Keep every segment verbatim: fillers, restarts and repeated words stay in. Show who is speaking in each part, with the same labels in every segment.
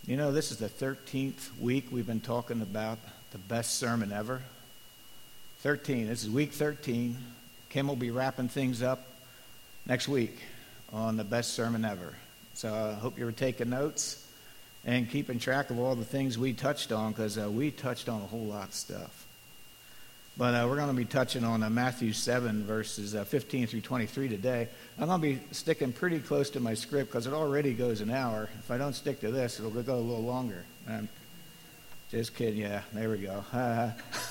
Speaker 1: You know, this is the thirteenth week we've been talking about the best sermon ever. thirteen. This is week thirteen. Kim will be wrapping things up next week on the best sermon ever. So I hope you were taking notes and keeping track of all the things we touched on, because uh, we touched on a whole lot of stuff. But uh, we're going to be touching on uh, Matthew seven, verses uh, fifteen through twenty-three today. I'm going to be sticking pretty close to my script because it already goes an hour. If I don't stick to this, it'll go a little longer. I'm just kidding. Yeah, there we go. Uh,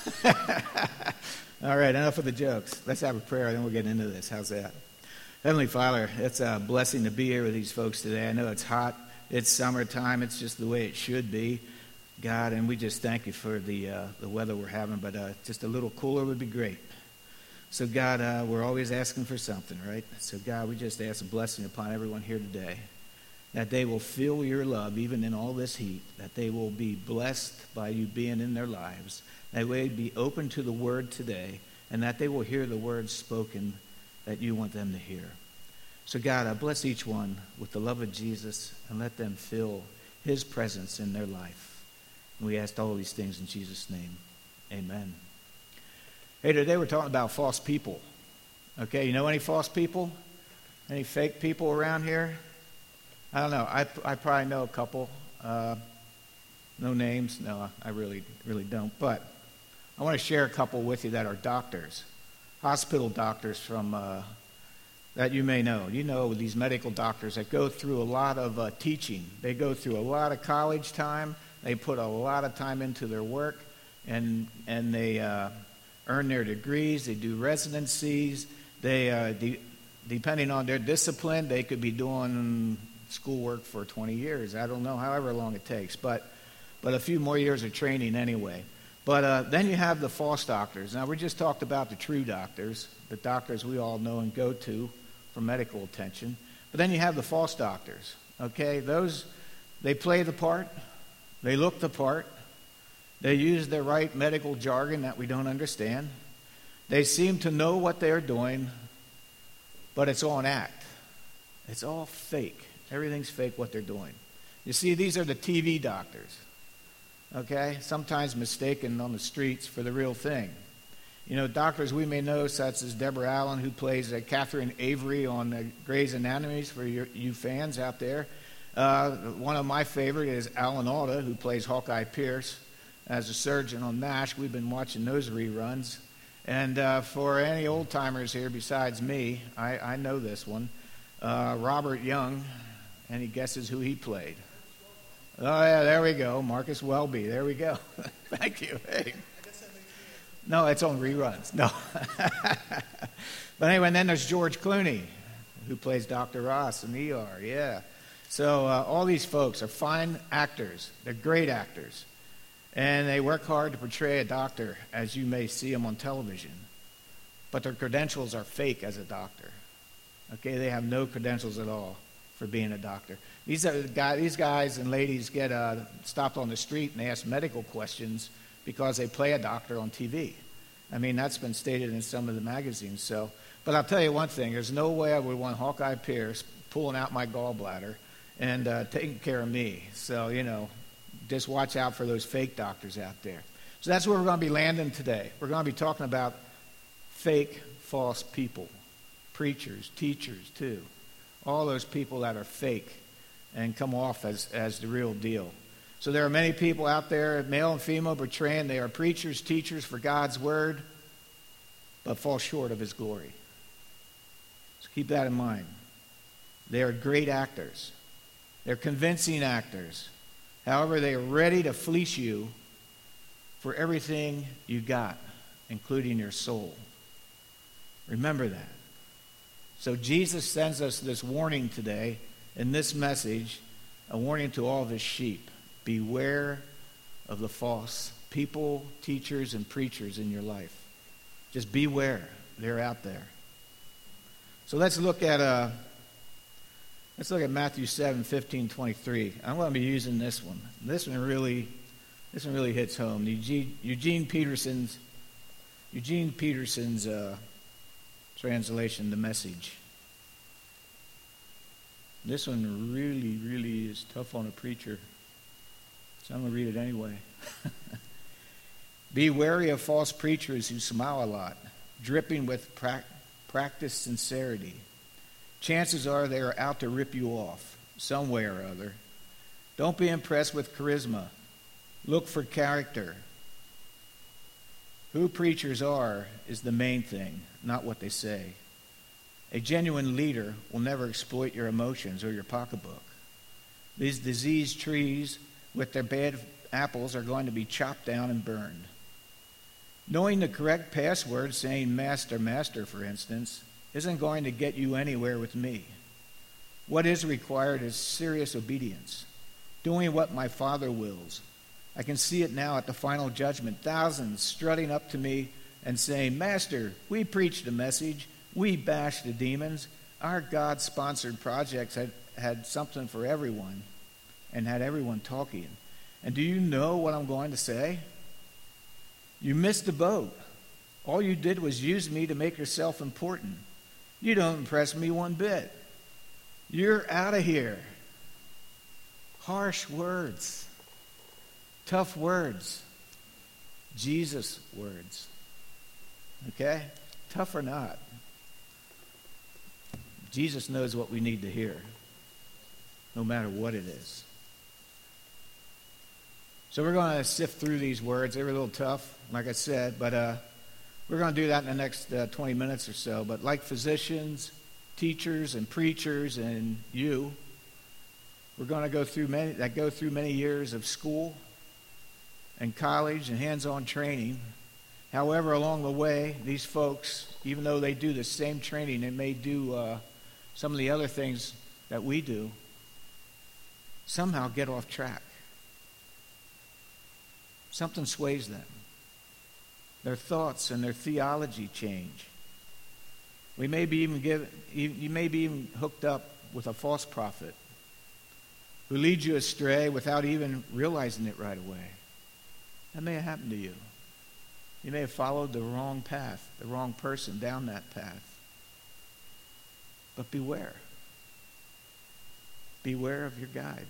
Speaker 1: all right, enough of the jokes. Let's have a prayer, and then we'll get into this. How's that? Heavenly Father, it's a blessing to be here with these folks today. I know it's hot. It's summertime. It's just the way it should be. God, and we just thank you for the uh, the weather we're having, but uh, just a little cooler would be great. So, God, uh, we're always asking for something, right? So, God, we just ask a blessing upon everyone here today, that they will feel your love even in all this heat, that they will be blessed by you being in their lives, that they be open to the word today, and that they will hear the words spoken that you want them to hear. So, God, I bless each one with the love of Jesus, and let them feel his presence in their life. And we asked all these things in Jesus' name. Amen. Hey, today we're talking about false people. Okay, you know any false people? Any fake people around here? I don't know. I, I probably know a couple. Uh, no names. No, I really, really don't. But I want to share a couple with you that are doctors, hospital doctors from uh, that you may know. You know these medical doctors that go through a lot of uh, teaching. They go through a lot of college time. They put a lot of time into their work, and and they uh, earn their degrees. They do residencies. They, uh, de- depending on their discipline, they could be doing schoolwork for twenty years. I don't know, however long it takes, but but a few more years of training anyway. But uh, then you have the false doctors. Now, we just talked about the true doctors, the doctors we all know and go to for medical attention. But then you have the false doctors, okay? Those, they play the part. They look the part. They use the right medical jargon that we don't understand. They seem to know what they're doing, but it's all an act. It's all fake. Everything's fake what they're doing. You see, these are the T V doctors, okay? Sometimes mistaken on the streets for the real thing. You know, doctors we may know, such as Deborah Allen, who plays uh, Catherine Avery on uh, Grey's Anatomy, for your, you fans out there. Uh, one of my favorite is Alan Alda, who plays Hawkeye Pierce as a surgeon on MASH. We've been watching those reruns. And uh, for any old-timers here besides me, I, I know this one. Uh, Robert Young, any guesses who he played? Oh, yeah, there we go. Marcus Welby. There we go. Thank you. Hey. No, it's on reruns. No. But anyway, and then there's George Clooney, who plays Doctor Ross in E R. Yeah. So uh, all these folks are fine actors. They're great actors. And they work hard to portray a doctor as you may see them on television. But their credentials are fake as a doctor. Okay, they have no credentials at all for being a doctor. These are the guys, these guys and ladies get uh, stopped on the street and they ask medical questions because they play a doctor on T V. I mean, that's been stated in some of the magazines. So, but I'll tell you one thing. There's no way I would want Hawkeye Pierce pulling out my gallbladder and uh, taking care of me. So, you know, just watch out for those fake doctors out there. So that's where we're going to be landing today. We're going to be talking about fake, false people, preachers, teachers, too. All those people that are fake and come off as, as the real deal. So there are many people out there, male and female, portraying they are preachers, teachers for God's word, but fall short of his glory. So keep that in mind. They are great actors. They're convincing actors. However, they are ready to fleece you for everything you got, including your soul. Remember that. So Jesus sends us this warning today in this message, a warning to all of his sheep. Beware of the false people, teachers, and preachers in your life. Just beware. They're out there. So let's look at uh, let's look at Matthew seven, fifteen, twenty-three. I'm going to be using this one. This one really, this one really hits home. Eugene, Eugene Peterson's Eugene Peterson's uh, translation, The Message. This one really, really is tough on a preacher. So I'm going to read it anyway. Be wary of false preachers who smile a lot, dripping with pra- practiced sincerity. Chances are they are out to rip you off, some way or other. Don't be impressed with charisma. Look for character. Who preachers are is the main thing, not what they say. A genuine leader will never exploit your emotions or your pocketbook. These diseased trees with their bad apples are going to be chopped down and burned. Knowing the correct password, saying master, master, for instance, isn't going to get you anywhere with me. What is required is serious obedience, doing what my Father wills. I can see it now at the final judgment, thousands strutting up to me and saying, Master, we preached the message, we bashed the demons. Our God-sponsored projects had, had something for everyone and had everyone talking. And do you know what I'm going to say? You missed the boat. All you did was use me to make yourself important. You don't impress me one bit. You're out of here. Harsh words. Tough words. Jesus words. Okay? Tough or not. Jesus knows what we need to hear, no matter what it is. So we're going to sift through these words. They were a little tough, like I said, but uh, we're going to do that in the next uh, twenty minutes or so. But like physicians, teachers, and preachers, and you, we're going to go through many that go through many years of school and college and hands-on training. However, along the way, these folks, even though they do the same training, they may do uh, some of the other things that we do, somehow get off track. Something sways them. Their thoughts and their theology change. We may be even give, you may be even hooked up with a false prophet who leads you astray without even realizing it right away. That may have happened to you. You may have followed the wrong path, the wrong person down that path. But beware. Beware of your guide.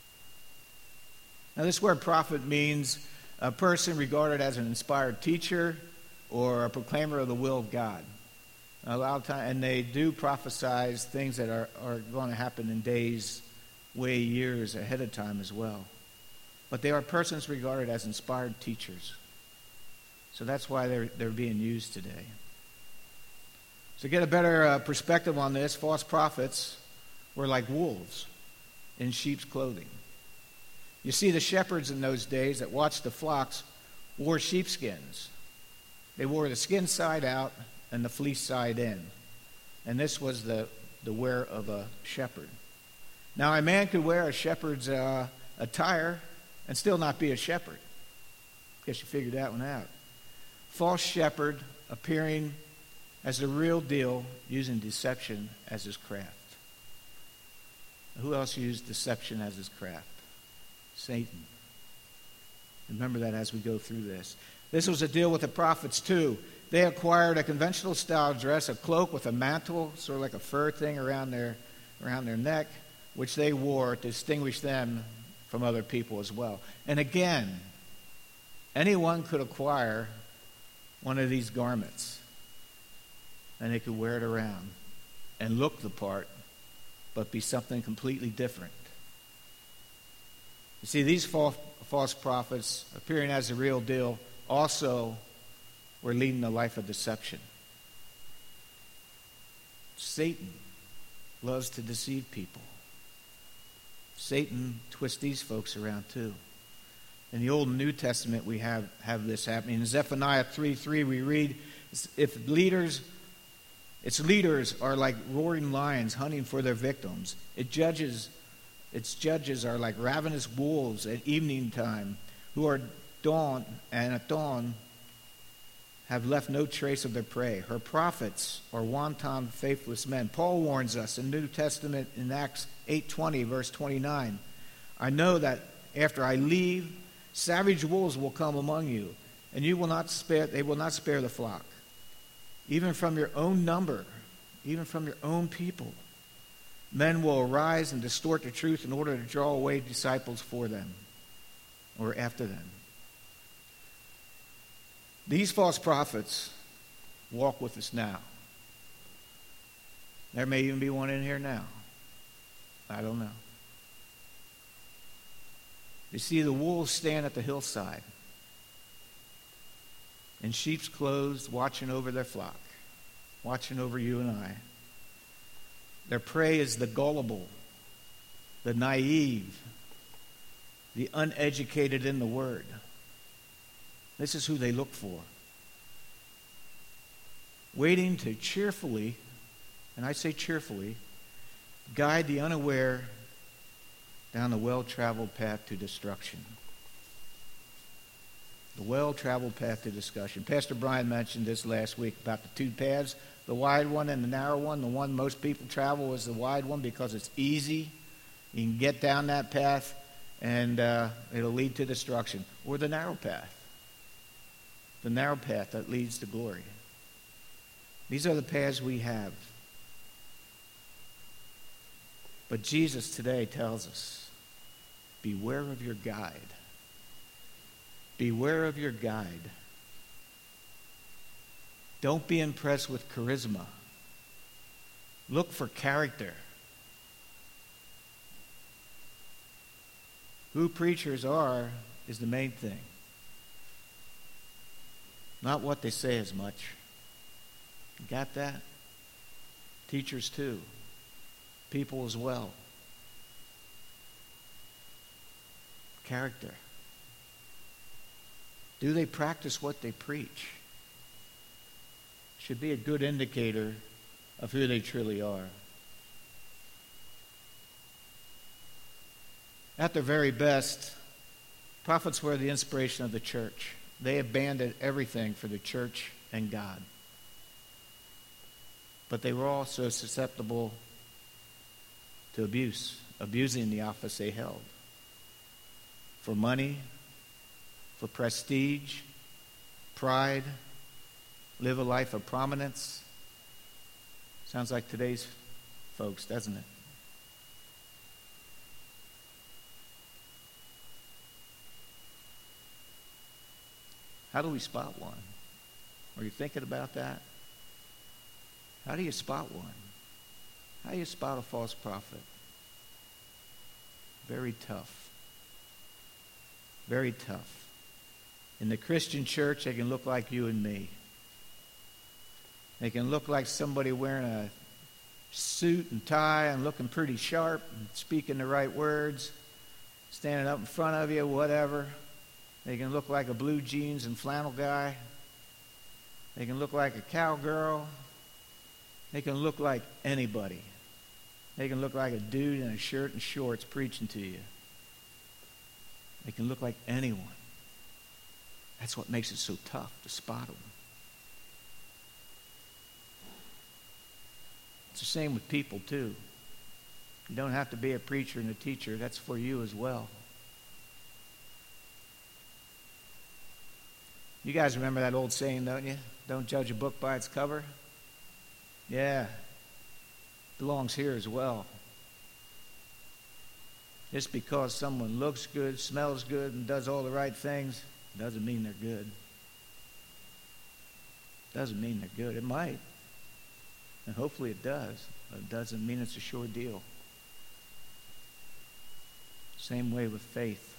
Speaker 1: Now, this word prophet means a person regarded as an inspired teacher or a proclaimer of the will of God. A lot of time, and they do prophesize things that are, are going to happen in days, way years ahead of time as well. But they are persons regarded as inspired teachers. So that's why they're, they're being used today. So to get a better uh, perspective on this, false prophets were like wolves in sheep's clothing. You see, the shepherds in those days that watched the flocks wore sheepskins. They wore the skin side out and the fleece side in. And this was the, the wear of a shepherd. Now, a man could wear a shepherd's uh, attire and still not be a shepherd. Guess you figured that one out. False shepherd appearing as the real deal, using deception as his craft. Who else used deception as his craft? Satan. Remember that as we go through this. This was a deal with the prophets too. They acquired a conventional style dress, a cloak with a mantle, sort of like a fur thing around their around their neck, which they wore to distinguish them from other people as well. And again, anyone could acquire one of these garments, and they could wear it around and look the part, but be something completely different. You see, these false, false prophets, appearing as the real deal, also were leading a life of deception. Satan loves to deceive people. Satan twists these folks around too. In the Old and New Testament, we have, have this happening. In Zephaniah three three, we read, if leaders, its leaders are like roaring lions hunting for their victims. It judges Its judges are like ravenous wolves at evening time, who are dawn and at dawn have left no trace of their prey. Her prophets are wanton, faithless men. Paul warns us in the New Testament in Acts eight twenty, verse twenty-nine. I know that after I leave, savage wolves will come among you, and you will not spare. They will not spare the flock, even from your own number, even from your own people. Men will arise and distort the truth in order to draw away disciples for them. or after them. These false prophets walk with us now. There may even be one in here now. I don't know. You see, the wolves stand at the hillside in sheep's clothes, watching over their flock, watching over you and I. Their prey is the gullible, the naive, the uneducated in the word. This is who they look for. Waiting to cheerfully, and I say cheerfully, guide the unaware down the well-traveled path to destruction. The well-traveled path to destruction. Pastor Brian mentioned this last week about the two paths, the wide one and the narrow one. The one most people travel is the wide one because it's easy. You can get down that path and uh, it'll lead to destruction. Or the narrow path. The narrow path that leads to glory. These are the paths we have. But Jesus today tells us, beware of your guide. Beware of your guide. Don't be impressed with charisma. Look for character. Who preachers are is the main thing. Not what they say as much. You got that? Teachers too. People as well. Character. Do they practice what they preach? Should be a good indicator of who they truly are. At their very best, prophets were the inspiration of the church. They abandoned everything for the church and God. But they were also susceptible to abuse, abusing the office they held. For money, for prestige, pride, live a life of prominence. Sounds like today's folks, doesn't it? How do we spot one? Are you thinking about that? How do you spot one? How do you spot a false prophet? Very tough. Very tough. In the Christian church, they can look like you and me. They can look like somebody wearing a suit and tie and looking pretty sharp and speaking the right words, standing up in front of you, whatever. They can look like a blue jeans and flannel guy. They can look like a cowgirl. They can look like anybody. They can look like a dude in a shirt and shorts preaching to you. They can look like anyone. That's what makes it so tough to spot them. It's the same with people, too. You don't have to be a preacher and a teacher. That's for you as well. You guys remember that old saying, don't you? Don't judge a book by its cover. Yeah. Belongs here as well. Just because someone looks good, smells good, and does all the right things doesn't mean they're good. Doesn't mean they're good. It might. And hopefully it does. But it doesn't mean it's a sure deal. Same way with faith.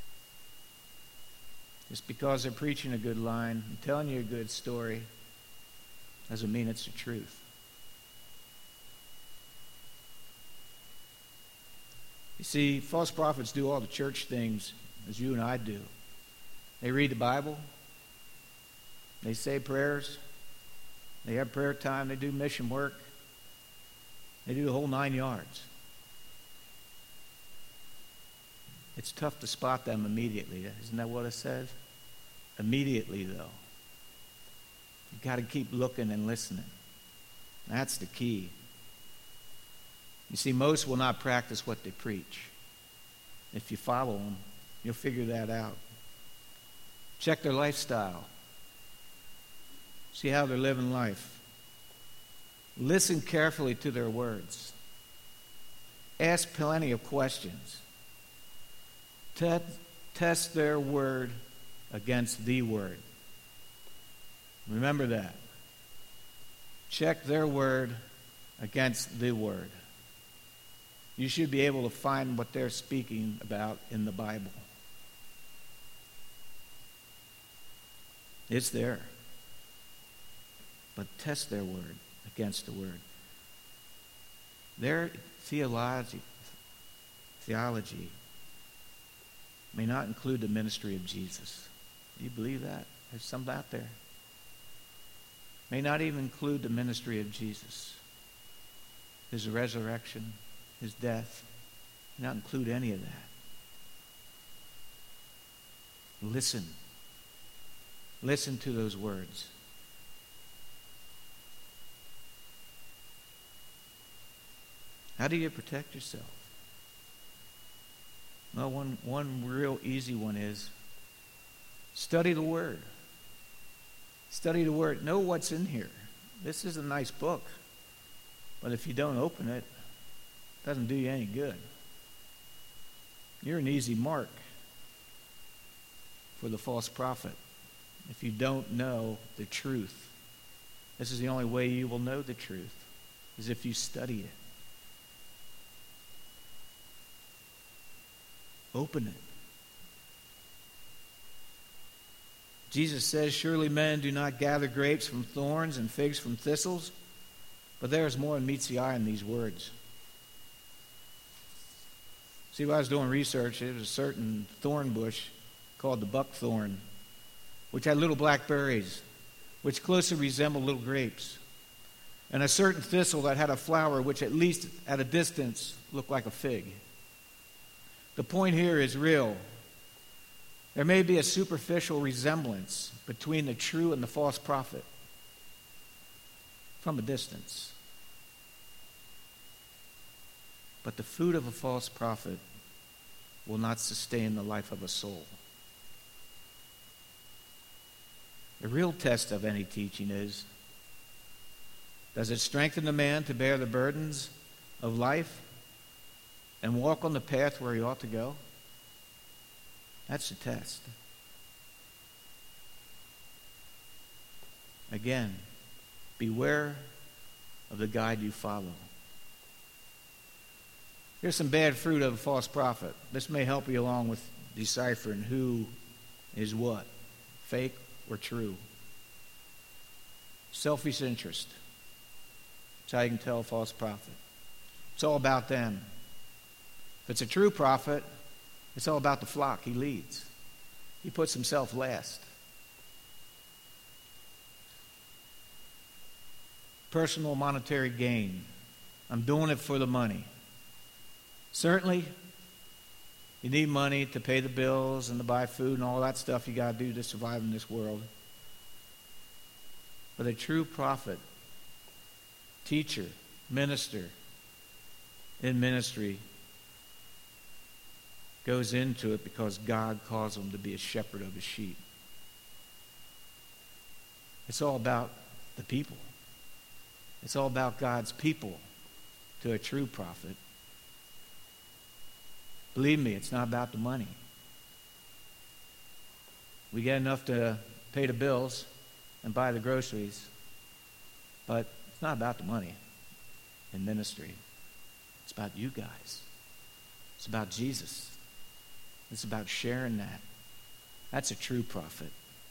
Speaker 1: Just because they're preaching a good line and telling you a good story doesn't mean it's the truth. You see, false prophets do all the church things as you and I do. They read the Bible. They say prayers. They have prayer time. They do mission work. They do the whole nine yards. It's tough to spot them immediately. Isn't that what it says? Immediately, though. You've got to keep looking and listening. That's the key. You see, most will not practice what they preach. If you follow them, you'll figure that out. Check their lifestyle. See how they're living life. Listen carefully to their words. Ask plenty of questions. test their word against the word. Remember that. Check their word against the word. You should be able to find what they're speaking about in the Bible. It's there. But test their word against the word. Their theology, theology may not include the ministry of Jesus. Do you believe that? There's some out there. May not even include the ministry of Jesus. His resurrection, his death. May not include any of that. Listen. Listen to those words. How do you protect yourself? Well, one, one real easy one is study the Word. Study the Word. Know what's in here. This is a nice book. But if you don't open it, it doesn't do you any good. You're an easy mark for the false prophet if you don't know the truth. This is the only way you will know the truth, is if you study it. Open it. Jesus says, surely men do not gather grapes from thorns and figs from thistles, but there is more than meets the eye in these words. See, while I was doing research, there was a certain thorn bush called the buckthorn, which had little black berries, which closely resembled little grapes, and a certain thistle that had a flower which at least at a distance looked like a fig. The point here is real. There may be a superficial resemblance between the true and the false prophet from a distance. But the fruit of a false prophet will not sustain the life of a soul. The real test of any teaching is, does it strengthen the man to bear the burdens of life and walk on the path where he ought to go? That's the test. Again, beware of the guide you follow. Here's some bad fruit of a false prophet. This may help you along with deciphering who is what, fake or true. Selfish interest. That's how you can tell a false prophet. It's all about them. If it's a true prophet, it's all about the flock he leads. He puts himself last. Personal monetary gain. I'm doing it for the money. Certainly, you need money to pay the bills and to buy food and all that stuff you got to do to survive in this world. But a true prophet, teacher, minister in ministry goes into it because God calls him to be a shepherd of his sheep. It's all about the people. It's all about God's people to a true prophet. Believe me, it's not about the money. We get enough to pay the bills and buy the groceries, but it's not about the money in ministry. It's about you guys. It's about Jesus. It's about sharing that. That's a true prophet.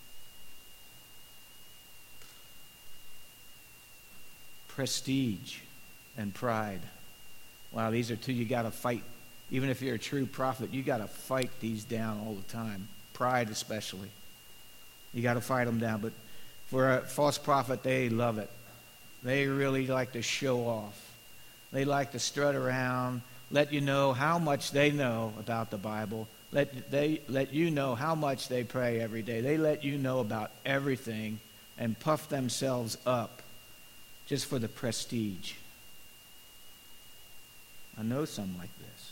Speaker 1: Prestige and pride. Wow, these are two you got to fight. Even if you're a true prophet, you got to fight these down all the time. Pride especially. You got to fight them down. But for a false prophet, they love it. They really like to show off. They like to strut around, let you know how much they know about the Bible. Let they let you know how much they pray every day. They let you know about everything and puff themselves up just for the prestige. I know some like this.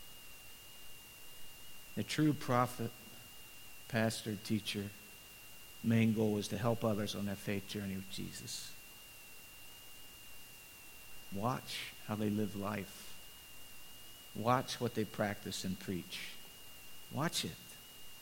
Speaker 1: The true prophet, pastor, teacher, main goal is to help others on their faith journey with Jesus. Watch how they live life. Watch what they practice and preach. Watch it.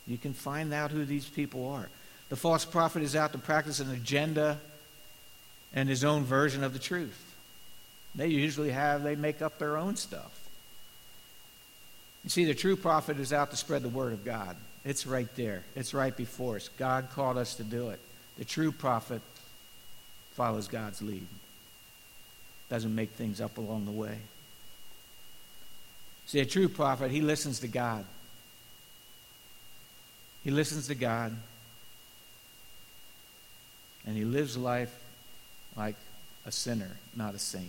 Speaker 1: You can find out who these people are. The false prophet is out to practice an agenda and his own version of the truth. They usually have, they make up their own stuff. You see, the true prophet is out to spread the word of God. It's right there. It's right before us. God called us to do it. The true prophet follows God's lead. Doesn't make things up along the way. See, a true prophet, he listens to God. He listens to God. And he lives life like a sinner, not a saint.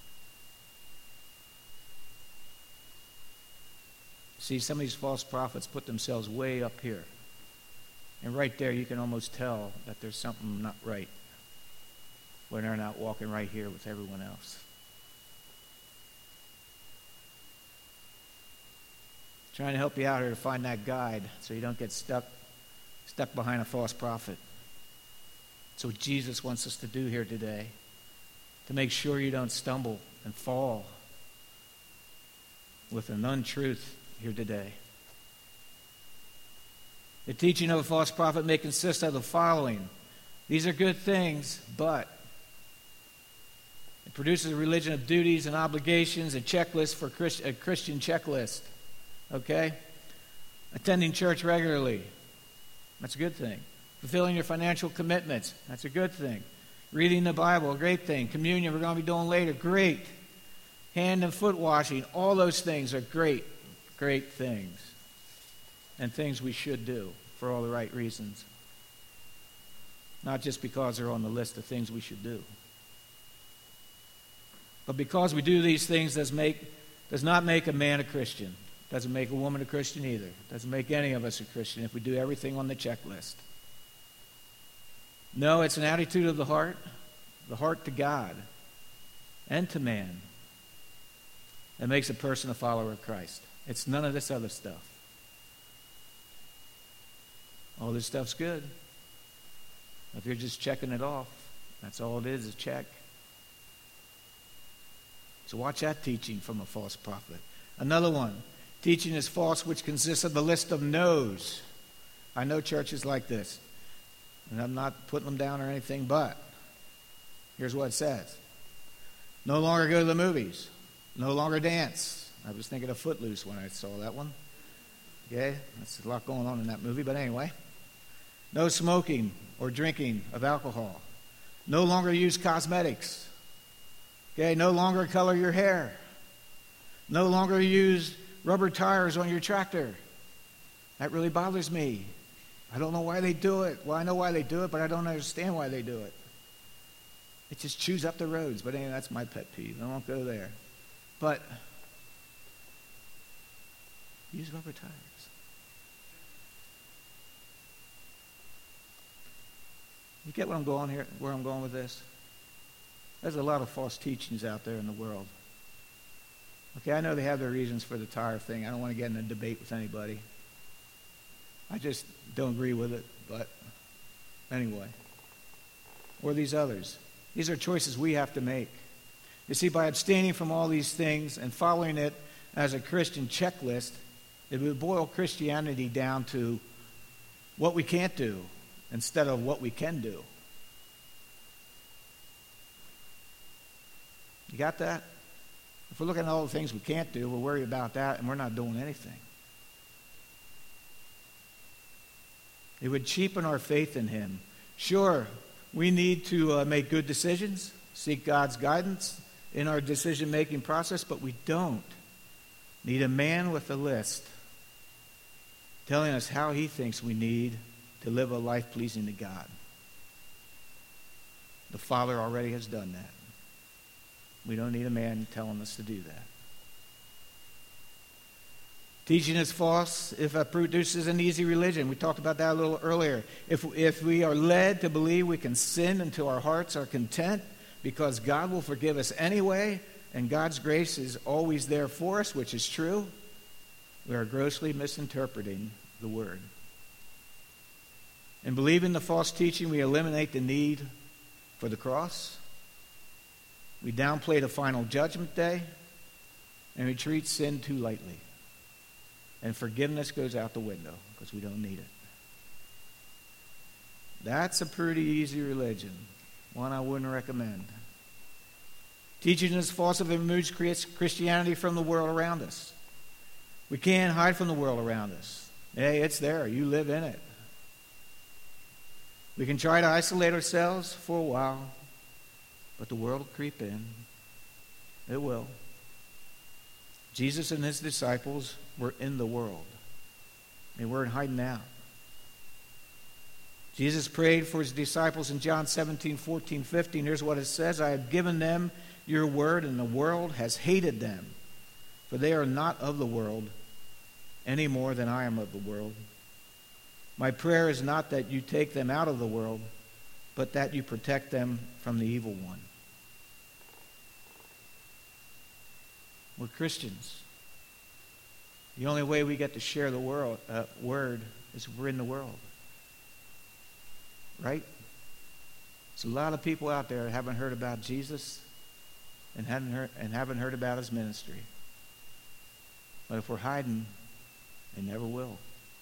Speaker 1: See, some of these false prophets put themselves way up here. And right there you can almost tell that there's something not right when they're not walking right here with everyone else. Trying to help you out here to find that guide so you don't get stuck stuck behind a false prophet. That's what Jesus wants us to do here today, to make sure you don't stumble and fall with an untruth here today. The teaching of a false prophet may consist of the following. These are good things, but it produces a religion of duties and obligations, a checklist for Christ, a Christian checklist. Okay? Attending church regularly. That's a good thing. Fulfilling your financial commitments. That's a good thing. Reading the Bible, a great thing. Communion, we're going to be doing later. Great. Hand and foot washing, all those things are great, great things. And things we should do for all the right reasons. Not just because they're on the list of things we should do. But because we do these things does make does not make a man a Christian. Doesn't make a woman a Christian either. Doesn't make any of us a Christian if we do everything on the checklist. No, it's an attitude of the heart, the heart to God and to man, that makes a person a follower of Christ. It's none of this other stuff. All this stuff's good. If you're just checking it off, that's all it is, is check. So watch that teaching from a false prophet. Another one, teaching is false, which consists of the list of no's. I know churches like this, and I'm not putting them down or anything, but here's what it says. No longer go to the movies. No longer dance. I was thinking of Footloose when I saw that one. Okay, that's a lot going on in that movie, but anyway. No smoking or drinking of alcohol. No longer use cosmetics. Okay, no longer color your hair. No longer use rubber tires on your tractor. That really bothers me. I don't know why they do it. Well, I know why they do it, but I don't understand why they do it. It just chews up the roads. But anyway, that's my pet peeve. I won't go there. But use rubber tires. You get what I'm going here, where I'm going with this? There's a lot of false teachings out there in the world. Okay, I know they have their reasons for the tire thing. I don't want to get in a debate with anybody. I just don't agree with it, but anyway. Or these others. These are choices we have to make. You see, by abstaining from all these things and following it as a Christian checklist, it would boil Christianity down to what we can't do instead of what we can do. You got that? If we're looking at all the things we can't do, we're worried about that and we're not doing anything. It would cheapen our faith in Him. Sure, we need to uh, make good decisions, seek God's guidance in our decision-making process, but we don't need a man with a list telling us how he thinks we need to live a life pleasing to God. The Father already has done that. We don't need a man telling us to do that. Teaching is false if it produces an easy religion. We talked about that a little earlier. If, if we are led to believe we can sin until our hearts are content because God will forgive us anyway and God's grace is always there for us, which is true, we are grossly misinterpreting the Word. In believing the false teaching, we eliminate the need for the cross. We downplay the final judgment day, and we treat sin too lightly. and forgiveness goes out the window because we don't need it. That's a pretty easy religion, one I wouldn't recommend. Teaching is false if it removes Christianity from the world around us. We can't hide from the world around us. Hey, it's there. You live in it. We can try to isolate ourselves for a while, but the world will creep in. It will. Jesus and his disciples were in the world. They weren't hiding out. Jesus prayed for his disciples in John seventeen, fourteen, fifteen. Here's what it says. I have given them your word, and the world has hated them, for they are not of the world any more than I am of the world. My prayer is not that you take them out of the world, but that you protect them from the evil one. We're Christians. The only way we get to share the world, uh, word is we're in the world. Right? There's a lot of people out there that haven't heard about Jesus and haven't heard, and haven't heard about his ministry. But if we're hiding, they never will.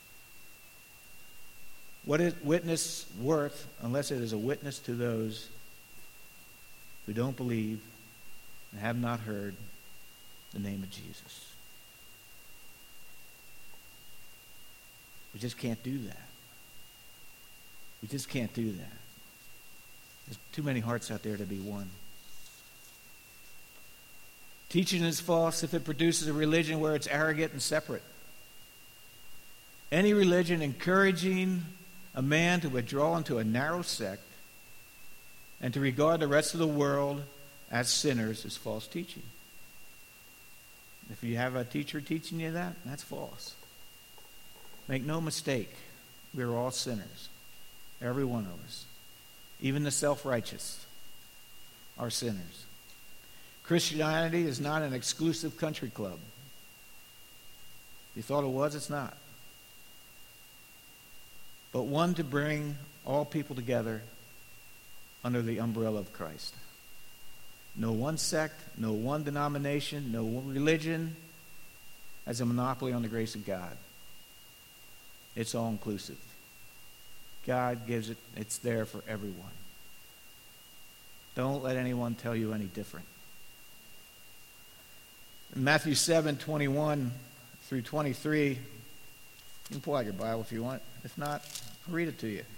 Speaker 1: What is witness worth unless it is a witness to those who don't believe and have not heard the name of Jesus? We just can't do that. We just can't do that. There's too many hearts out there to be won. Teaching is false if it produces a religion where it's arrogant and separate. Any religion encouraging a man to withdraw into a narrow sect and to regard the rest of the world as sinners is false teaching. If you have a teacher teaching you that, that's false. Make no mistake, we're all sinners. Every one of us. Even the self-righteous are sinners. Christianity is not an exclusive country club. You thought it was, it's not. But one to bring all people together under the umbrella of Christ. No one sect, no one denomination, no one religion has a monopoly on the grace of God. It's all inclusive. God gives it, it's there for everyone. Don't let anyone tell you any different. In Matthew seven, twenty-one through twenty-three, you can pull out your Bible if you want. If not, I'll read it to you.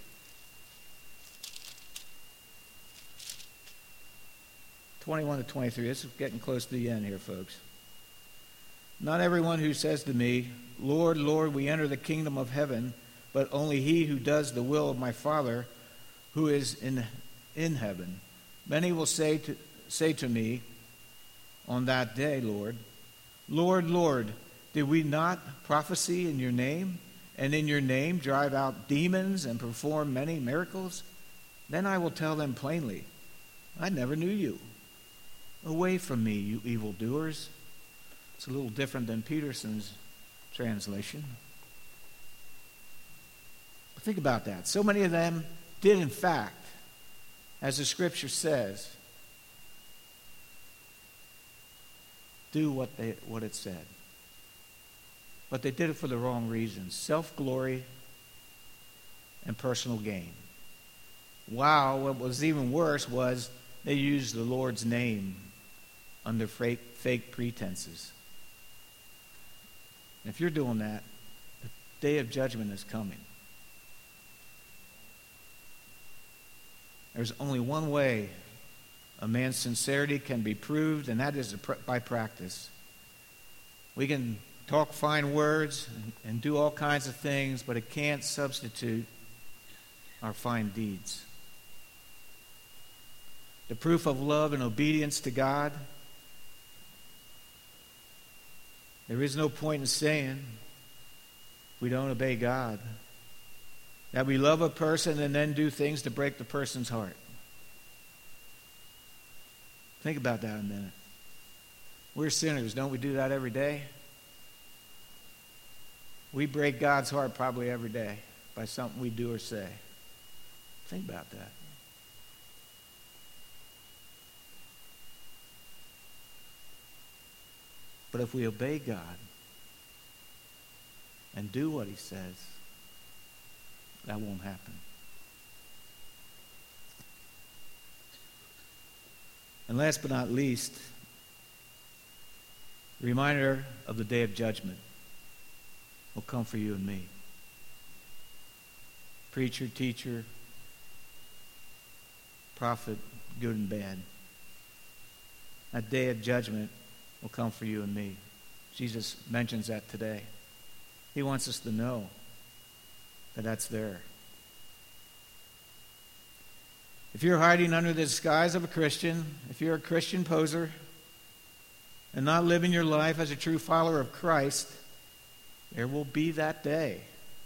Speaker 1: twenty-one to twenty-three. This is getting close to the end here, folks. Not everyone who says to me, Lord, Lord, we enter the kingdom of heaven, but only he who does the will of my Father who is in, in heaven. Many will say to, say to me on that day, Lord, Lord, Lord, did we not prophesy in your name, and in your name drive out demons and perform many miracles? Then I will tell them plainly, I never knew you. Away from me, you evildoers. It's a little different than Peterson's translation. But think about that. So many of them did, in fact, as the scripture says, do what they what it said. But they did it for the wrong reasons. Self-glory and personal gain. Wow, what was even worse was they used the Lord's name under fake, fake pretenses. And if you're doing that, the day of judgment is coming. There's only one way a man's sincerity can be proved, and that is by practice. We can talk fine words and, and do all kinds of things, but it can't substitute our fine deeds. The proof of love and obedience to God, there is no point in saying we don't obey God, that we love a person and then do things to break the person's heart. Think about that a minute. We're sinners. Don't we do that every day? We break God's heart probably every day by something we do or say. Think about that. But if we obey God, and do what he says, that won't happen. And last but not least, reminder of the day of judgment will come for you and me. Preacher, teacher, prophet, good and bad. That day of judgment will come for you and me. Jesus mentions that today. He wants us to know that that's there. If you're hiding under the disguise of a Christian, if you're a Christian poser and not living your life as a true follower of Christ, there will be that day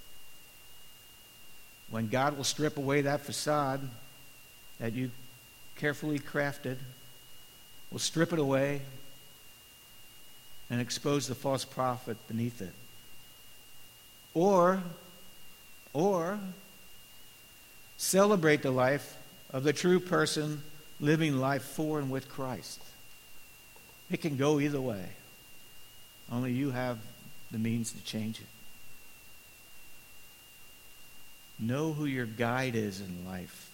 Speaker 1: when God will strip away that facade that you carefully crafted, will strip it away and expose the false prophet beneath it. Or, or celebrate the life of the true person living life for and with Christ. It can go either way. Only you have the means to change it. Know who your guide is in life.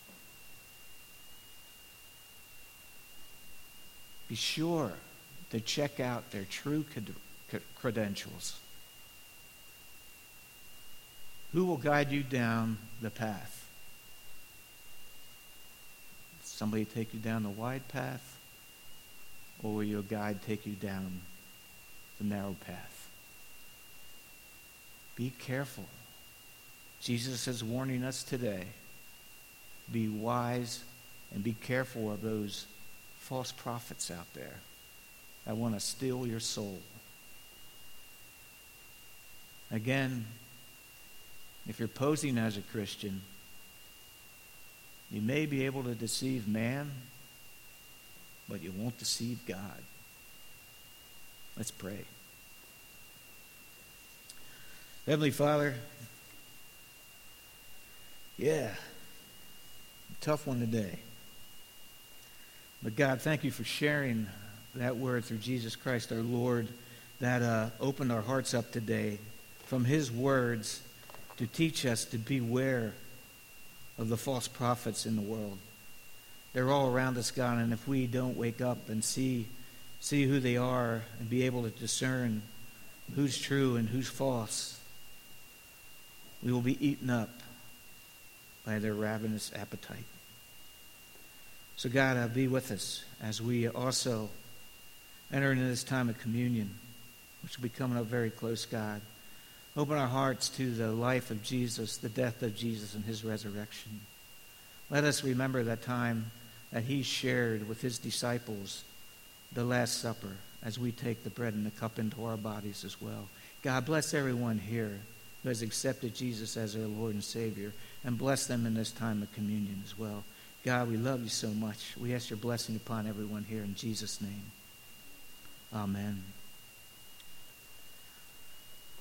Speaker 1: Be sure to check out their true credentials. Who will guide you down the path? Somebody take you down the wide path, or will your guide take you down the narrow path? Be careful. Jesus is warning us today. Be wise and be careful of those false prophets out there that want to steal your soul. Again, if you're posing as a Christian, you may be able to deceive man, but you won't deceive God. Let's pray. Heavenly Father, yeah, tough one today. But God, thank you for sharing that word through Jesus Christ our Lord that uh, opened our hearts up today from his words to teach us to beware of the false prophets in the world. They're all around us, God, and if we don't wake up and see see who they are and be able to discern who's true and who's false, we will be eaten up by their ravenous appetite. So God, uh, be with us as we also enter into this time of communion, which will be coming up very close, God. Open our hearts to the life of Jesus, the death of Jesus, and his resurrection. Let us remember that time that he shared with his disciples, the Last Supper, as we take the bread and the cup into our bodies as well. God, bless everyone here who has accepted Jesus as their Lord and Savior, and bless them in this time of communion as well. God, we love you so much. We ask your blessing upon everyone here in Jesus' name. Amen.